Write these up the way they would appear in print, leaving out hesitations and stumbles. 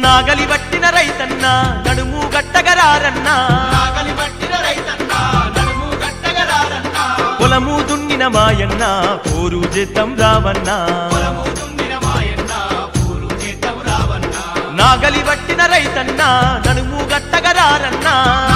నాగలి పట్టిన రైతన్న నడుము గట్టగరారన్నా పొలము దున్నిన మాయన్న పోరు చేద్దాం రావన్నా నాగలి పట్టిన రైతన్న నడుము గట్టగరారన్నా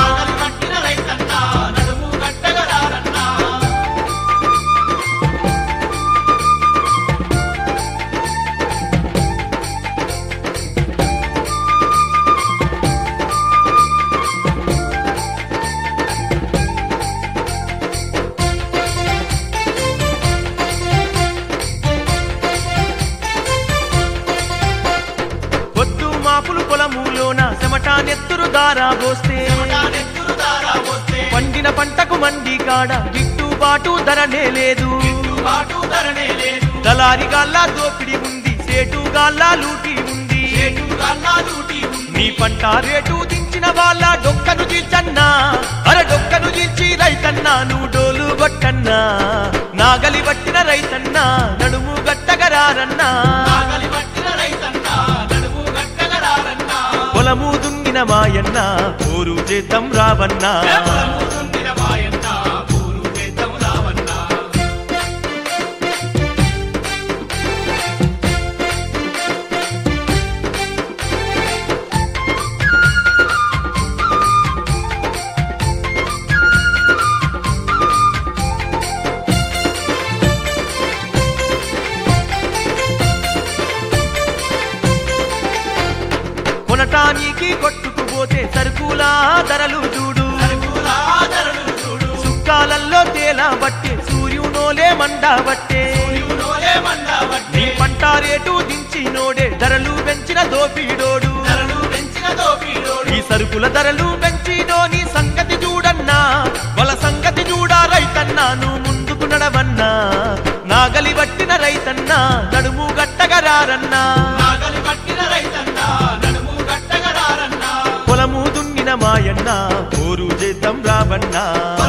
పొలములోన చెమటా నెత్తురు దారా పోస్తే పండిన పంటకు మండి కాడ గిట్టుబాటు ధరనే లేదు దళారి గాల్లా దోపిడి ఉంది సేటు గాల్లా లూటి ఉంది నీ పంట రేటు దించిన వాళ్ళ డొక్కను చీల్చన్నా డొక్కను చీల్చి రైతన్నా నువ్వు డోలు కొట్టన్నా నాగలి పట్టిన రైతన్నా నడుము గట్టగరారన్నా పొలము దున్నిన మాయన్న పోరు చేద్దాం రావన్నా కొనటానికి కొట్టుకుపోతే సరుకులా ధరలు చూడు సుక్కాలల్లో తేలా బట్టే సూర్యునోలే మండా బట్టే నీ పంట రేటు దించినోడే ధరలు పెంచిన దోపిడోడు ఈ సరుకుల ధరలు పెంచినో నీ సంగతి చూడన్నా వాళ్ళ సంగతి చూడా రైతన్నా నువ్వు ముందుకు నడవన్నా నాగలి పట్టిన రైతన్నా నడుము గట్టగరారన్నా పొలము దున్నిన మాయన్న పోరు చేద్దాం రావన్నా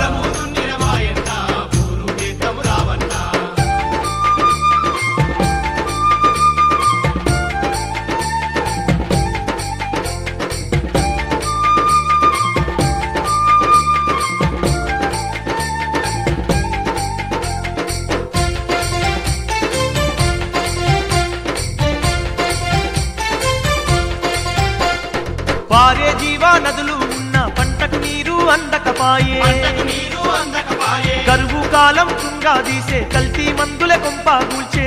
పారే జీవా నదులు ఉన్న పంటకు నీరు అందకపాయే కరువు కాలం తుంగా తీసే కల్తీ మందుల కొంప కూల్చే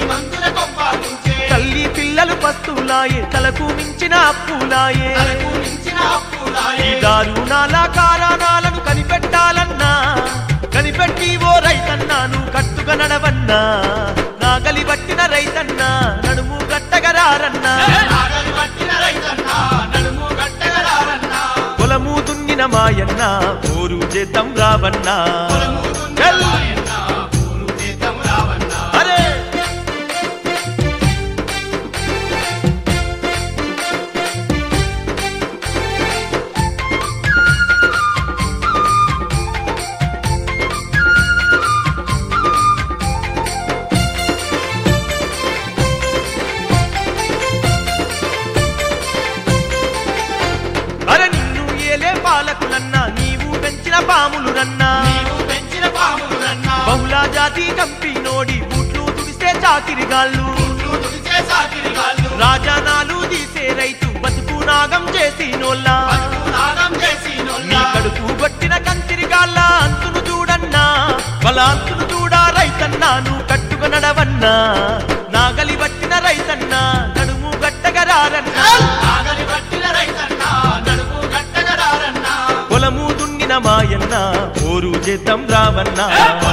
తల్లి పిల్లలు పస్తులాయే తలకు మించిన అప్పులాయే ఈ దారుణాల కారణాలను కనిపెట్టాలన్నా కనిపెట్టి ఓ రైతన్నాను కట్టుగా నడవన్నా నాగలి పట్టిన రైతన్నా నడుము గట్టగరారన్నా పొలము దున్నిన మాయన్న పోరు చేద్దాం రావన్నా పాలకులన్నా నీవు పెంచిన పాములు రన్నా బహుళ జాతి కంపినోడి బూట్లు తుడిసే చాకిరిగాళ్ళు రాజానాలు తీసే రైతు బతుకు నాగం చేసి నోల్లా నీ కడుపు గొట్టిన కంతిరిగాళ్ళ అంతును చూడన్నా వాళ్ళ అంతును చూడా రైతన్నాను కట్టుగా నడవన్నా నాగలి పట్టిన రైతన్నా నడుము గట్టగరారన్నా పొలము దున్నిన మాయన్న పోరు చేద్దాం రావన్నా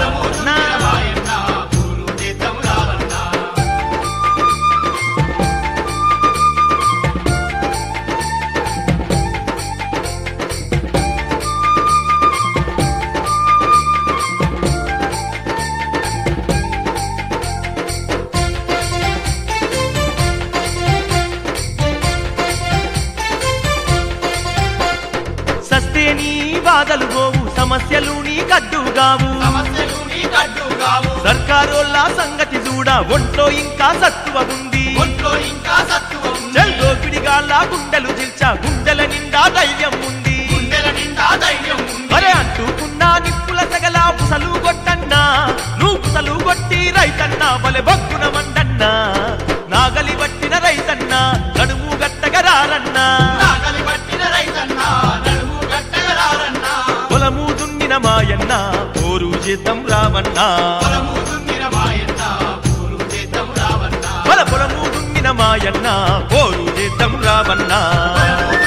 నీ బాధలు గోవు సమస్యలు నీ కడ్డుగావు సర్కారోళ్ళ సంగతి చూడ ఒంట్లో ఇంకా సత్తువ ఉంది దోపిడిగా సేటుగాళ్ళ గుండెలు జిల్చా గుండెల నిండా ధైర్యం ఉంది అరే అంటుకున్నా నిప్పుల సగల పుసలు కొట్టన్నా నువ్వు పుసలు కొట్టి రైతన్నా బలె బగ్గున మండన్నా నాగలి పట్టిన రైతన్నా నడుము గట్టగరారన్నా పొలము దున్నిన మాయన్న పోరు చేద్దాం రావన్నా పొలము దున్నిన మాయన్న పోరు చేద్దాం రావన్నా